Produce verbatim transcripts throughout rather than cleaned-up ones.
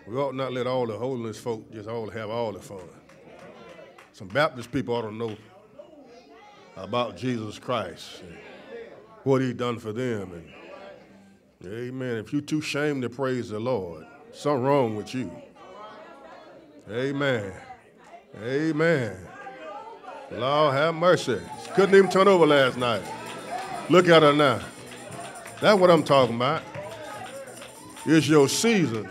We ought not let all the holiness folk just all have all the fun. Some Baptist people ought to know about Jesus Christ and what he done for them. And amen. If you're too ashamed to praise the Lord, something wrong with you. Amen. Amen. Lord have mercy. Couldn't even turn over last night. Look at her now. That's what I'm talking about. It's your season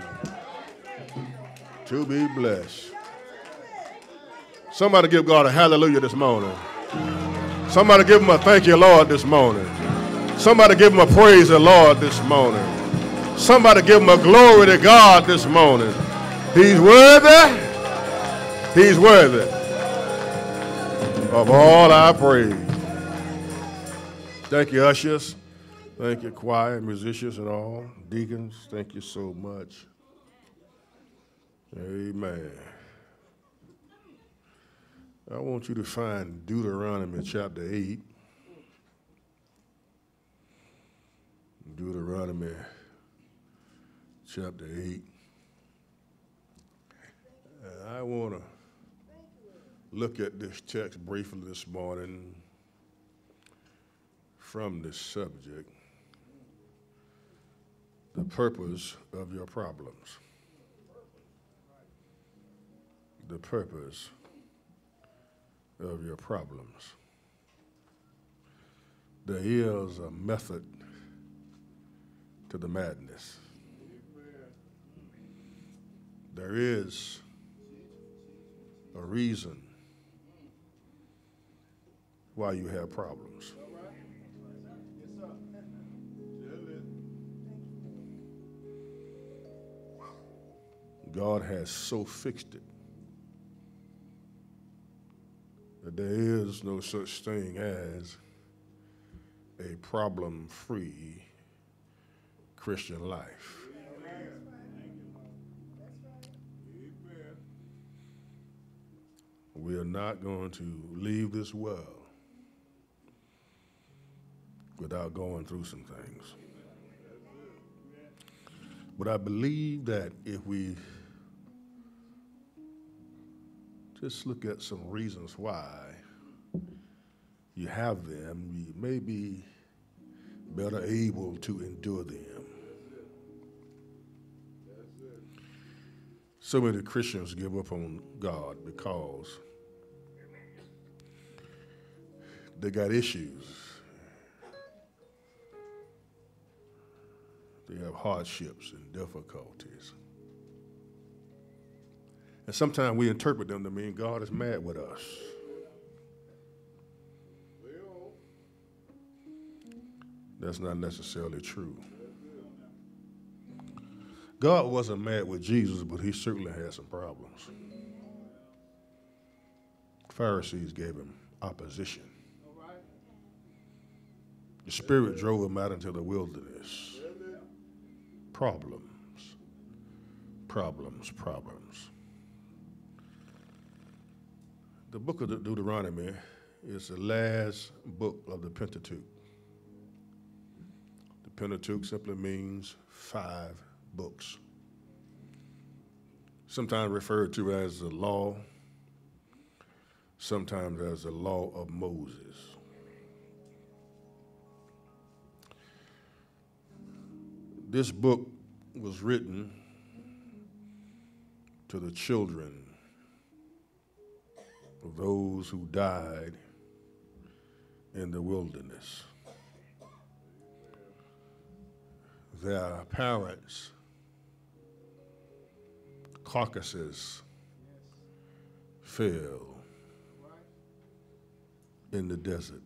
to be blessed. Somebody give God a hallelujah this morning. Somebody give him a thank you, Lord, this morning. Somebody give him a praise the Lord this morning. Somebody give him a glory to God this morning. He's worthy. He's worthy of all our praise. Thank you, ushers. Thank you, choir, musicians, and all. Deacons, thank you so much. Amen. I want you to find Deuteronomy chapter eight. Deuteronomy chapter eight. And I want to look at this text briefly this morning from this subject, the purpose of your problems. The purpose of your problems. There is a method to the madness. There is a reason why you have problems. God has so fixed it that there is no such thing as a problem-free Christian life. We are not going to leave this world without going through some things. But I believe that if we just look at some reasons why you have them, you may be better able to endure them. So many Christians give up on God because they got issues. They have hardships and difficulties. And sometimes we interpret them to mean God is mad with us. That's not necessarily true. God wasn't mad with Jesus, but he certainly had some problems. Pharisees gave him opposition. The Spirit drove him out into the wilderness. Problems, problems, problems. The book of Deuteronomy is the last book of the Pentateuch. The Pentateuch simply means five books. Sometimes referred to as the law, sometimes as the law of Moses. This book was written to the children of those who died in the wilderness. Their parents' carcasses fell in the desert.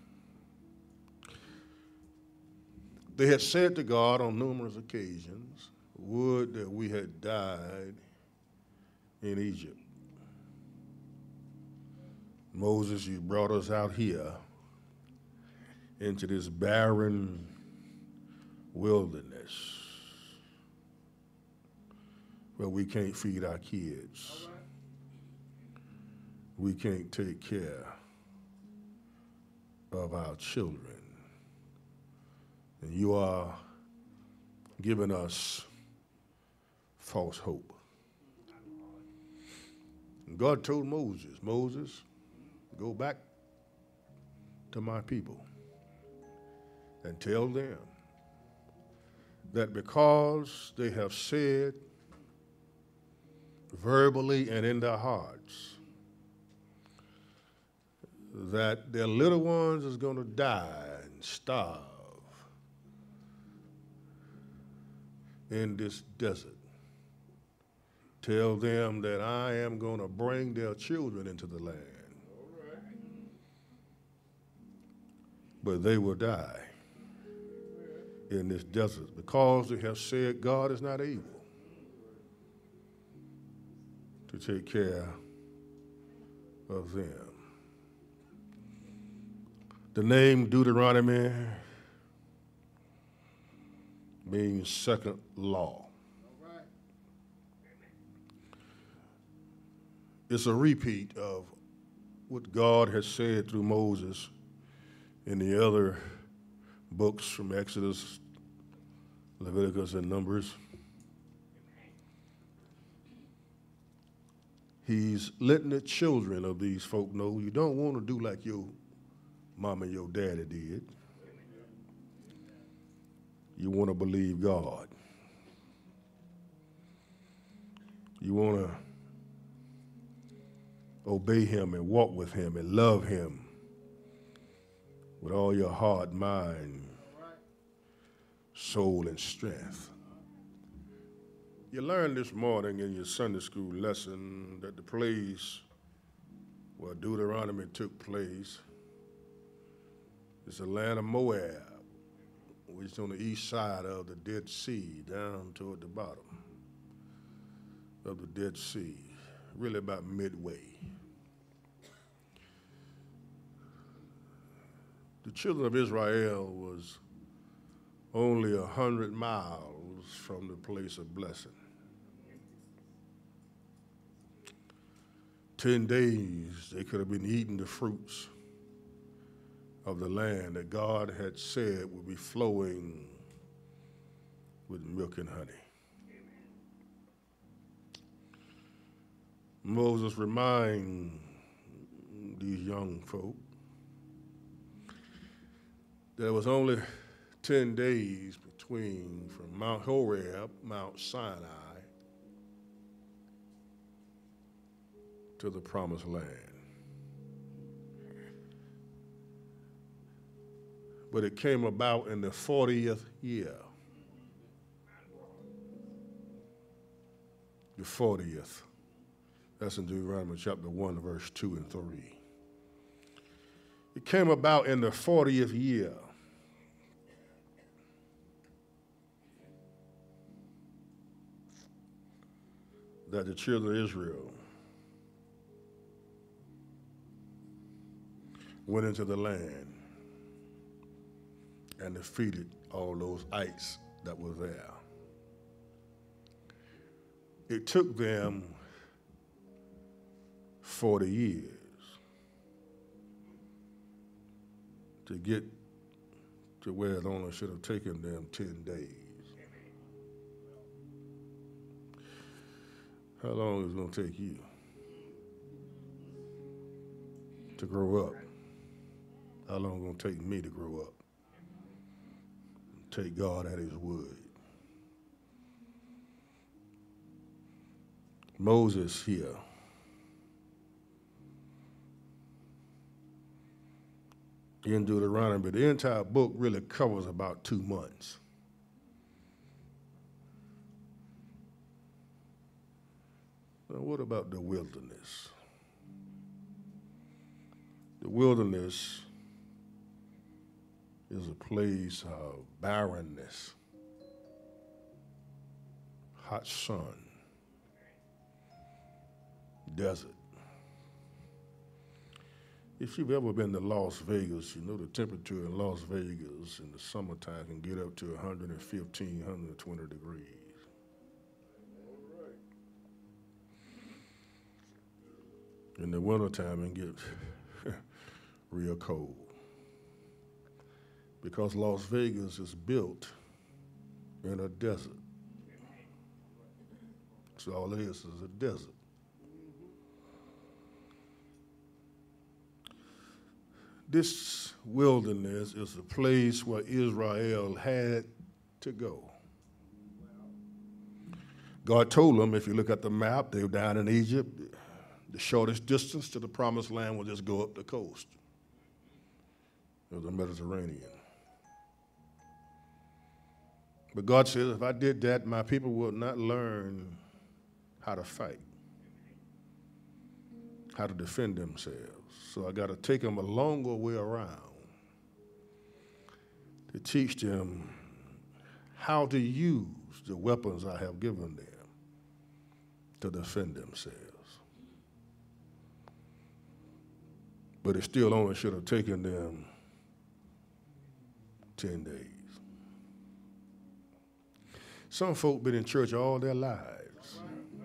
They had said to God on numerous occasions, would that we had died in Egypt. Moses, you brought us out here into this barren wilderness where we can't feed our kids. We can't take care of our children. And you are giving us false hope. God told Moses, Moses, go back to my people and tell them that because they have said verbally and in their hearts that their little ones is going to die and starve in this desert, tell them that I am going to bring their children into the land. All right. But they will die in this desert because they have said God is not able to take care of them. The name Deuteronomy means second law. It's a repeat of what God has said through Moses in the other books from Exodus, Leviticus, and Numbers. He's letting the children of these folk know you don't want to do like your mama and your daddy did. You want to believe God. You want to obey him and walk with him and love him with all your heart, mind, soul, and strength. You learned this morning in your Sunday school lesson that the place where Deuteronomy took place is the land of Moab, which is on the east side of the Dead Sea, down toward the bottom of the Dead Sea, really about midway. The children of Israel was only a hundred miles from the place of blessing. Ten days they could have been eating the fruits of the land that God had said would be flowing with milk and honey. Moses reminded these young folk there was only ten days between from Mount Horeb, Mount Sinai, to the promised land. But it came about in the fortieth year. The fortieth. That's in Deuteronomy chapter one, verse two and three. It came about in the fortieth year that the children of Israel went into the land and defeated all those ites that were there. It took them forty years to get to where it only should have taken them ten days. How long is it going to take you to grow up? How long is it going to take me to grow up? Take God at his word. Moses here in Deuteronomy, but the entire book really covers about two months. Now, what about the wilderness? The wilderness is a place of barrenness, hot sun, desert. If you've ever been to Las Vegas, you know the temperature in Las Vegas in the summertime can get up to one hundred fifteen, one hundred twenty degrees. In the wintertime, it gets real cold. Because Las Vegas is built in a desert. So all it is is a desert. this wilderness is the place where Israel had to go. God told them, if you look at the map, they were down in Egypt. The shortest distance to the promised land was just go up the coast. It was the Mediterranean. But God says, if I did that, my people would not learn how to fight, how to defend themselves. So I got to take them a longer way around to teach them how to use the weapons I have given them to defend themselves. But it still only should have taken them ten days. Some folk been in church all their lives.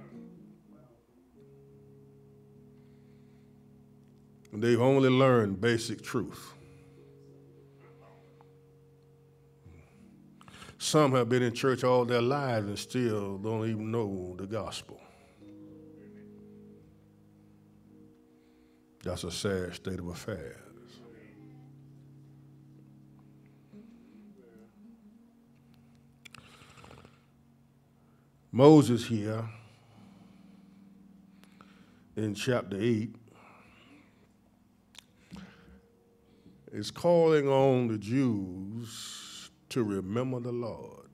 And they've only learned basic truth. Some have been in church all their lives and still don't even know the gospel. That's a sad state of affairs. Moses here in chapter eight is calling on the Jews to remember the Lord,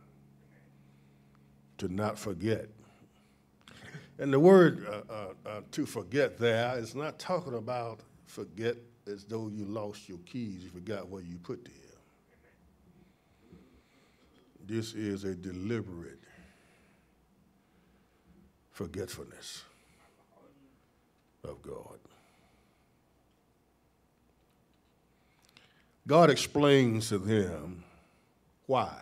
to not forget. And the word uh, uh, uh, to forget there is not talking about forget as though you lost your keys, you forgot where you put them. This is a deliberate forgetfulness of God. God explains to them why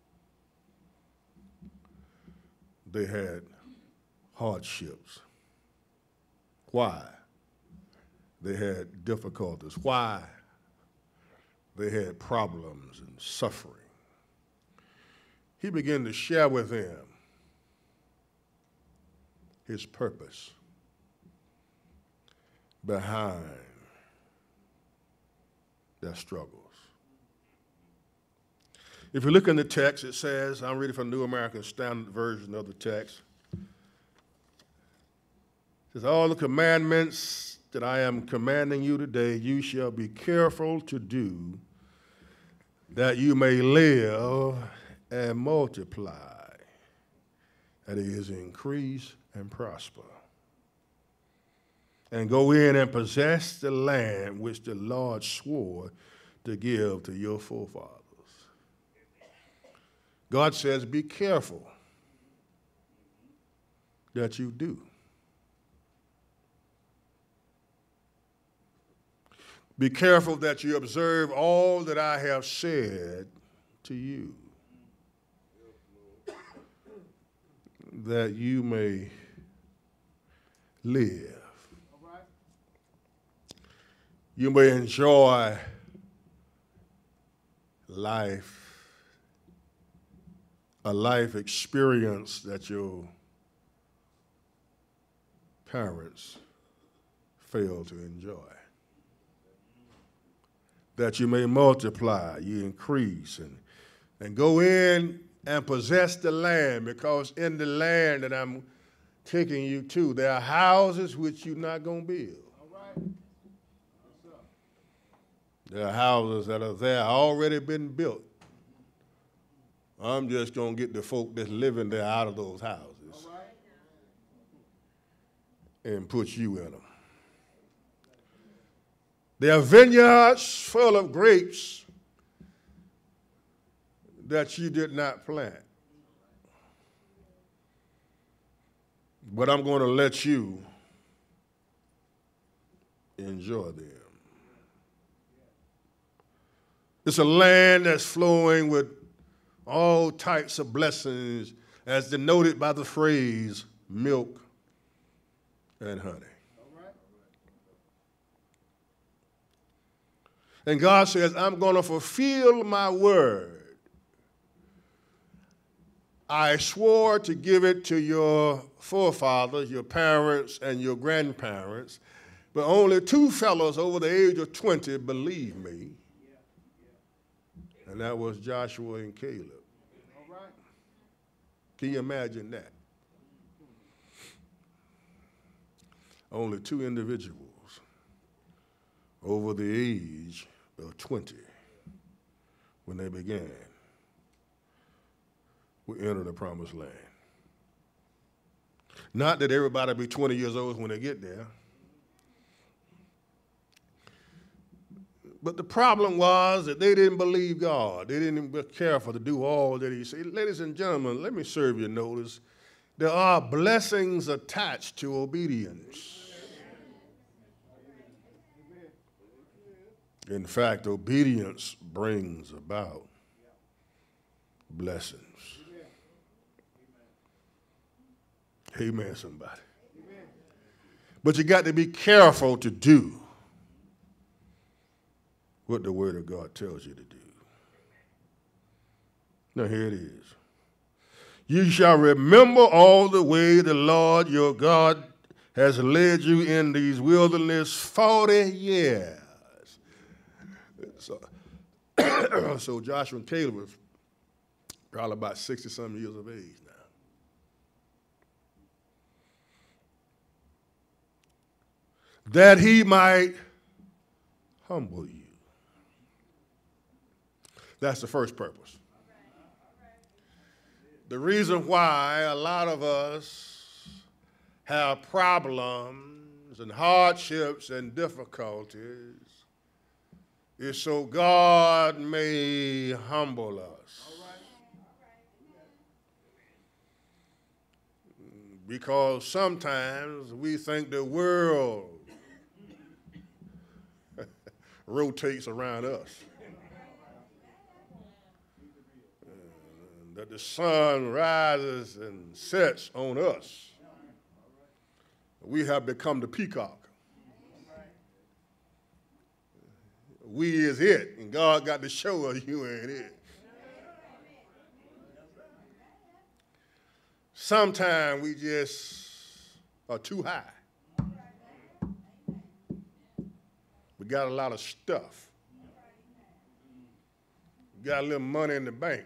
they had hardships, why they had difficulties, why they had problems and suffering. He began to share with them his purpose behind their struggles. If you look in the text, it says, I'm reading from the New American Standard Version of the text. It says, all the commandments that I am commanding you today, you shall be careful to do, that you may live and multiply, that is, increase and prosper, and go in and possess the land which the Lord swore to give to your forefathers. God says, be careful that you do. Be careful that you observe all that I have said to you, that you may live. You may enjoy life, a life experience that your parents failed to enjoy. That you may multiply, you increase, and, and go in and possess the land, because in the land that I'm taking you to, there are houses which you're not going to build. All right. There are houses that are there, already been built. I'm just going to get the folk that's living there out of those houses. All right. And put you in them. There are vineyards full of grapes that you did not plant. But I'm going to let you enjoy them. It's a land that's flowing with all types of blessings, as denoted by the phrase milk and honey. And God says, I'm going to fulfill my word. I swore to give it to your forefathers, your parents, and your grandparents, But only two fellows over the age of twenty believed me. And that was Joshua and Caleb. Can you imagine that? Only two individuals over the age of twenty when they began would enter the promised land. Not that everybody be twenty years old when they get there. But the problem was that they didn't believe God. They didn't be careful to do all that he said. Ladies and gentlemen, let me serve you notice. There are blessings attached to obedience. In fact, obedience brings about blessings. Amen, somebody. But you got to be careful to do what the Word of God tells you to do. Now here it is. You shall remember all the way the Lord your God has led you in these wilderness forty years. So, so Joshua and Caleb was probably about sixty-some years of age now. That he might humble you. That's the first purpose. The reason why a lot of us have problems and hardships and difficulties is so God may humble us. Because sometimes we think the world rotates around us. That the sun rises and sets on us. We have become the peacock. We is it, and God got to show us you ain't it. Sometimes we just are too high. We got a lot of stuff. We got a little money in the bank.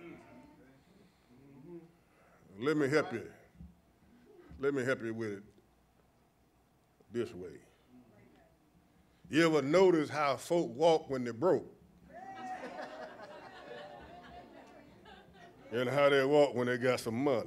Let me help you. Let me help you with it this way. You ever notice how folk walk when they're broke? And how they walk when they got some money?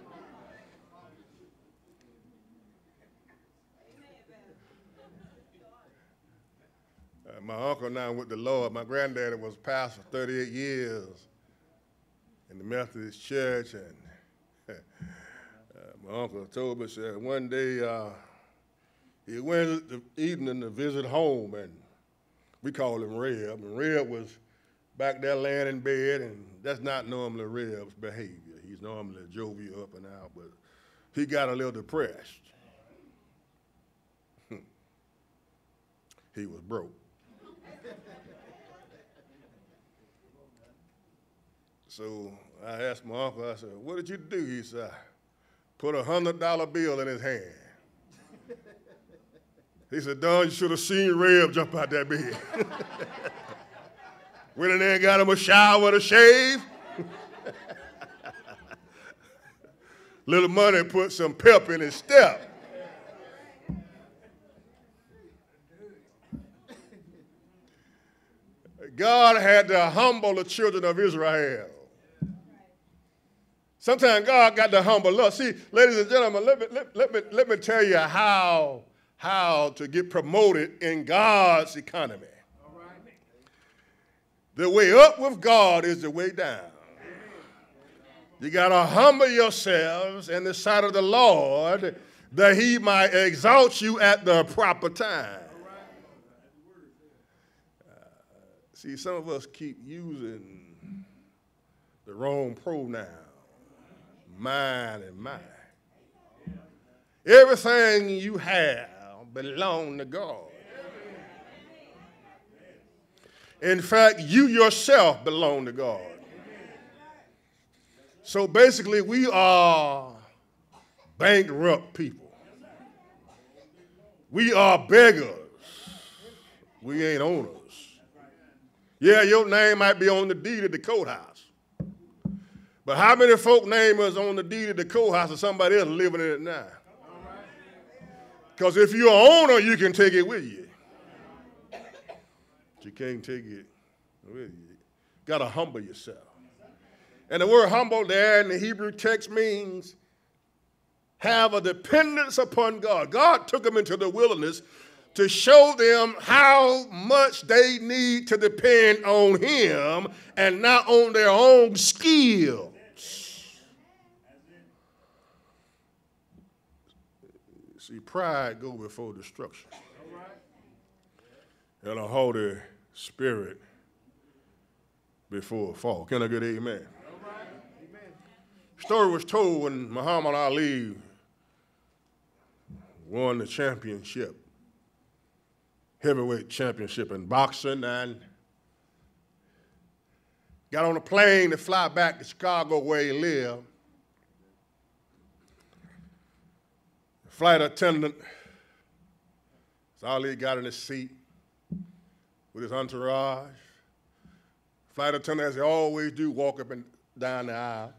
Uh, my uncle now with the Lord. My granddaddy was pastor for thirty-eight years in the Methodist church, and Uh, my uncle told me, said one day uh, he went to evening to visit home, and we called him Reb. And Reb was back there laying in bed, and that's not normally Reb's behavior. He's normally jovial up and out, but he got a little depressed. He was broke. So I asked my uncle, I said, what did you do? He said, put a hundred dollar bill in his hand. He said, Don, you should have seen Reb jump out that bed. Went in there and got him a shower and a shave. Little money put some pep in his step. God had to humble the children of Israel. Sometimes God got to humble us. See, ladies and gentlemen, let me, let, let me, let me tell you how, how to get promoted in God's economy. All right. The way up with God is the way down. You got to humble yourselves in the sight of the Lord that he might exalt you at the proper time. Uh, see, some of us keep using the wrong pronoun. Mine and mine. Everything you have belongs to God. In fact, you yourself belong to God. So basically, we are bankrupt people. We are beggars. We ain't owners. Yeah, your name might be on the deed of the courthouse. But how many folk name is on the deed of the courthouse and somebody else living in it now? Because if you're an owner, you can take it with you. But you can't take it with you. Got to humble yourself. And the word humble there in the Hebrew text means have a dependence upon God. God took them into the wilderness to show them how much they need to depend on him and not on their own skills. See, pride goes before destruction. And a haughty spirit before a fall. Can I get an amen? Story was told when Muhammad Ali won the championship, heavyweight championship in boxing, and got on a plane to fly back to Chicago where he lived. The flight attendant, as Ali got in his seat with his entourage. Flight attendant, as they always do, walk up and down the aisle.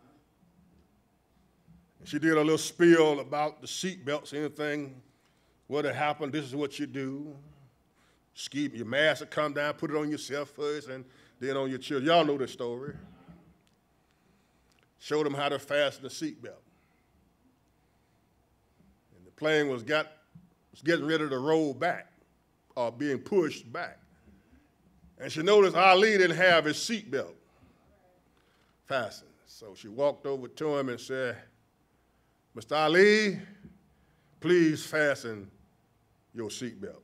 She did a little spiel about the seat belts, anything, what had happened, this is what you do. Ski, your mask will come down, put it on yourself first, and then on your children. Y'all know the story. Showed them how to fasten the seat belt. And the plane was, got, was getting ready to roll back, or being pushed back. And she noticed Ali didn't have his seat belt fastened. So she walked over to him and said, Mister Ali, please fasten your seatbelt.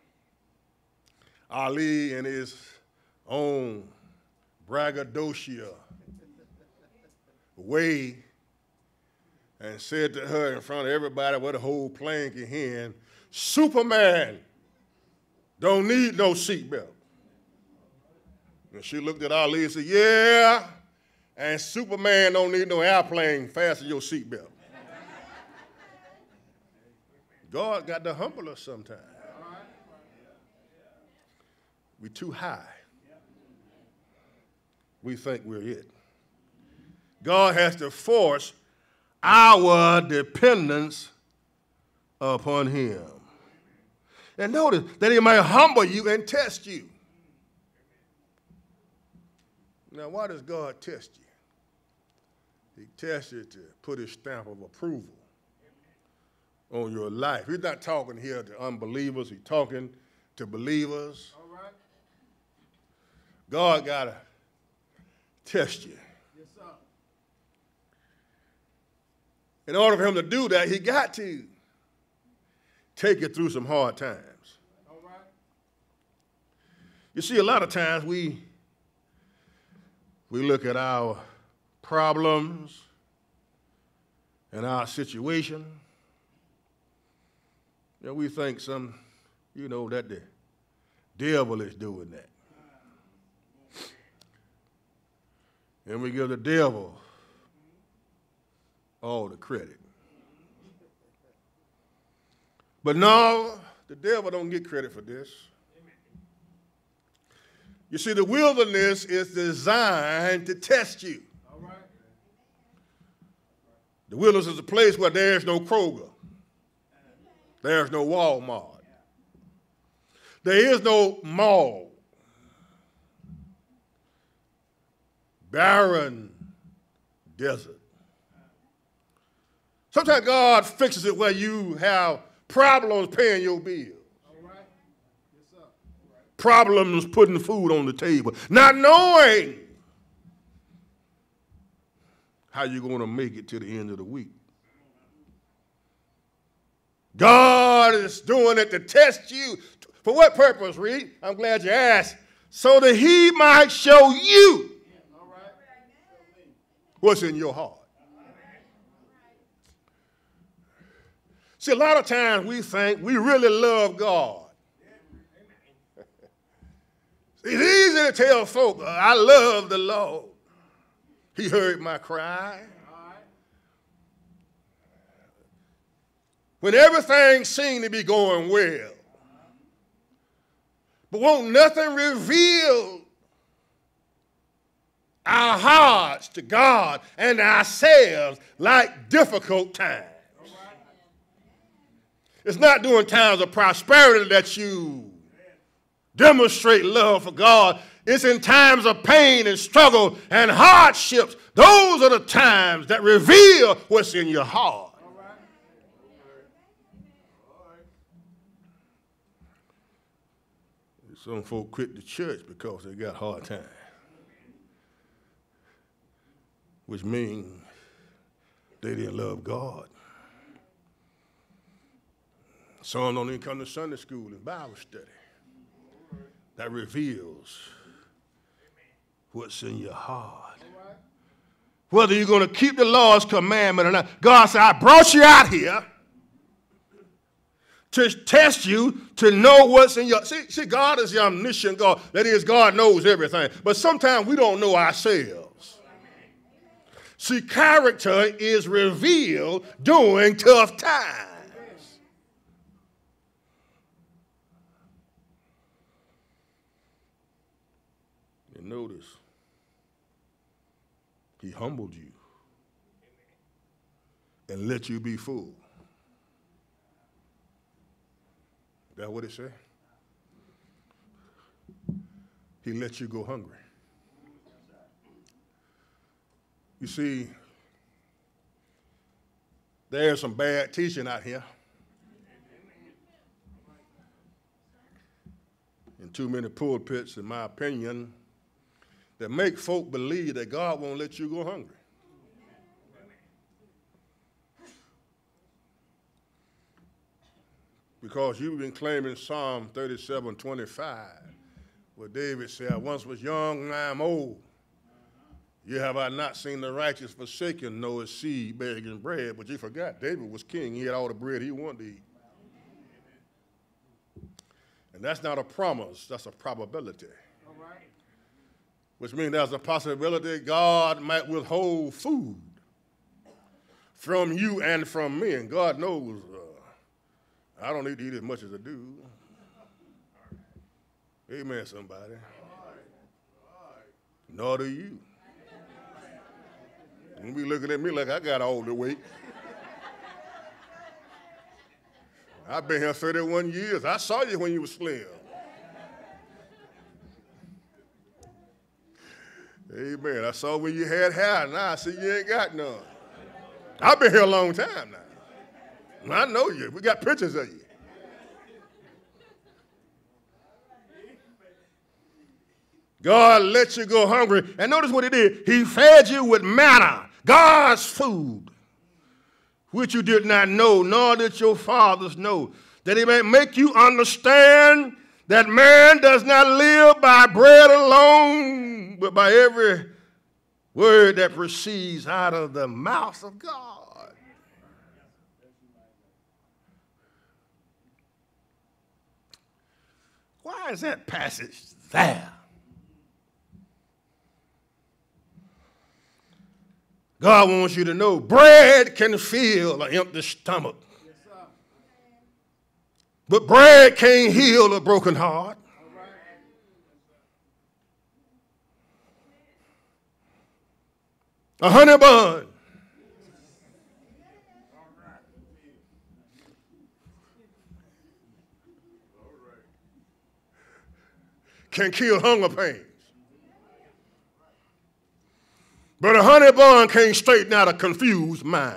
Ali, in his own braggadocio way, and said to her in front of everybody where the whole plane can hear, Superman don't need no seatbelt. And she looked at Ali and said, yeah, and Superman don't need no airplane, fasten your seatbelt. God got to humble us sometimes. We're too high. We think we're it. God has to force our dependence upon him. And notice that he may humble you and test you. Now, why does God test you? He tests you to put his stamp of approval on your life. He's not talking here to unbelievers. He's talking to believers. All right. God got to test you. Yes, sir. In order for him to do that, he got to take you through some hard times. All right. You see, a lot of times we, we look at our problems and our situation, and we think some, you know, that the devil is doing that. And we give the devil all the credit. But no, the devil don't get credit for this. You see, the wilderness is designed to test you. All right. The wilderness is a place where there's no Kroger. There's no Walmart. There is no mall. Barren desert. Sometimes God fixes it where you have problems paying your bills. All right. Yes, sir. All right. Problems putting food on the table. Not knowing how you're going to make it to the end of the week. God is doing it to test you. For what purpose, Reed? I'm glad you asked. So that he might show you what's in your heart. See, a lot of times we think we really love God. It's easy to tell folk, I love the Lord. He heard my cry. when everything seemed to be going well. But won't nothing reveal our hearts to God and ourselves like difficult times. It's not during times of prosperity that you demonstrate love for God. It's in times of pain and struggle and hardships. Those are the times that reveal what's in your heart. Some folk quit the church because they got hard times, which means they didn't love God. Some don't even come to Sunday school and Bible study. That reveals what's in your heart. Whether you're going to keep the Lord's commandment or not. God said, I brought you out here to test you, to know what's in your... See, see, God is the omniscient God. That is, God knows everything. But sometimes we don't know ourselves. See, character is revealed during tough times. And notice, he humbled you and let you be full. Is that what it said? He let you go hungry. You see, there's some bad teaching out here. In too many pulpits, in my opinion, that make folk believe that God won't let you go hungry. Because you've been claiming Psalm thirty-seven twenty-five, where David said, I once was young, now I'm old. Yet have I not seen the righteous forsaken, nor his seed begging bread. But you forgot, David was king. He had all the bread he wanted to eat. And that's not a promise, that's a probability. All right. Which means there's a possibility God might withhold food from you and from me. And God knows uh, I don't need to eat as much as I do. Amen, somebody. Nor do you. You be looking at me like I got all the weight. I've been here thirty-one years. I saw you when you were slim. Amen. I saw when you had hair. Now I see you ain't got none. I've been here a long time now. I know you. We got pictures of you. God let you go hungry. And notice what he did. He fed you with manna, God's food, which you did not know, nor did your fathers know, that he may make you understand that man does not live by bread alone, but by every word that proceeds out of the mouth of God. Why is that passage there? God wants you to know bread can fill an empty stomach. Yes, sir. But bread can't heal a broken heart. Right. A honey bun can kill hunger pains. But a honey bun can't straighten out a confused mind.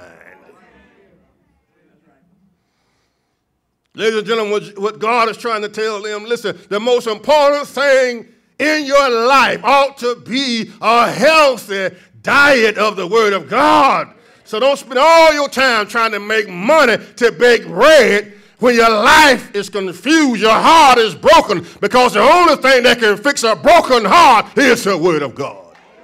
Ladies and gentlemen, what God is trying to tell them, listen, the most important thing in your life ought to be a healthy diet of the Word of God. So don't spend all your time trying to make money to bake bread when your life is confused, your heart is broken, because the only thing that can fix a broken heart is the Word of God.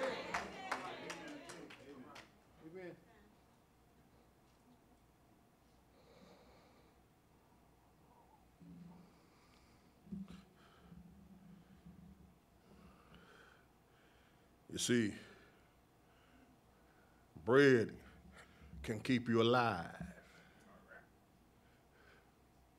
You see, bread can keep you alive.